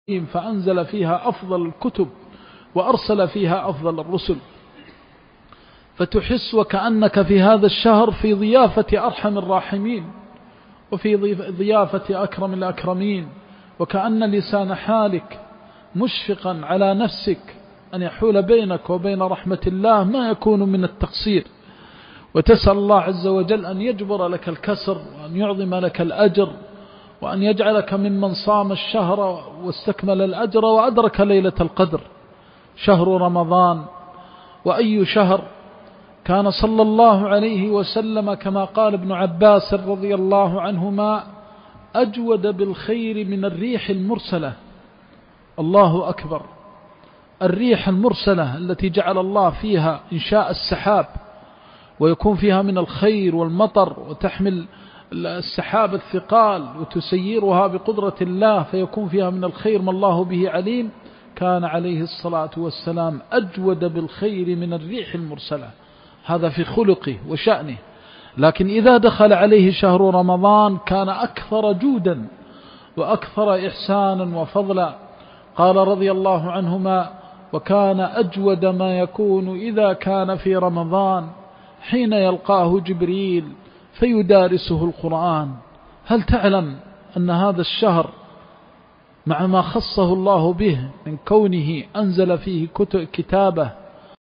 فأنزل فيها أفضل الكتب وأرسل فيها أفضل الرسل، فتحس وكأنك في هذا الشهر في ضيافة أرحم الراحمين وفي ضيافة أكرم الأكرمين، وكأن لسان حالك مشفقا على نفسك أن يحول بينك وبين رحمة الله ما يكون من التقصير، وتسأل الله عز وجل أن يجبر لك الكسر وأن يعظم لك الأجر وأن يجعلك ممن صام الشهر واستكمل الأجر وأدرك ليلة القدر. شهر رمضان، وأي شهر كان صلى الله عليه وسلم كما قال ابن عباس رضي الله عنهما أجود بالخير من الريح المرسلة. الله أكبر، الريح المرسلة التي جعل الله فيها إنشاء السحاب ويكون فيها من الخير والمطر، وتحمل السحاب الثقال وتسيرها بقدرة الله فيكون فيها من الخير ما الله به عليم. كان عليه الصلاة والسلام أجود بالخير من الريح المرسلة، هذا في خلقه وشأنه. لكن إذا دخل عليه شهر رمضان كان أكثر جودا وأكثر إحسانا وفضلا. قال رضي الله عنهما: وكان أجود ما يكون إذا كان في رمضان حين يلقاه جبريل فيدارسه القرآن. هل تعلم أن هذا الشهر مع ما خصه الله به من كونه أنزل فيه كتابه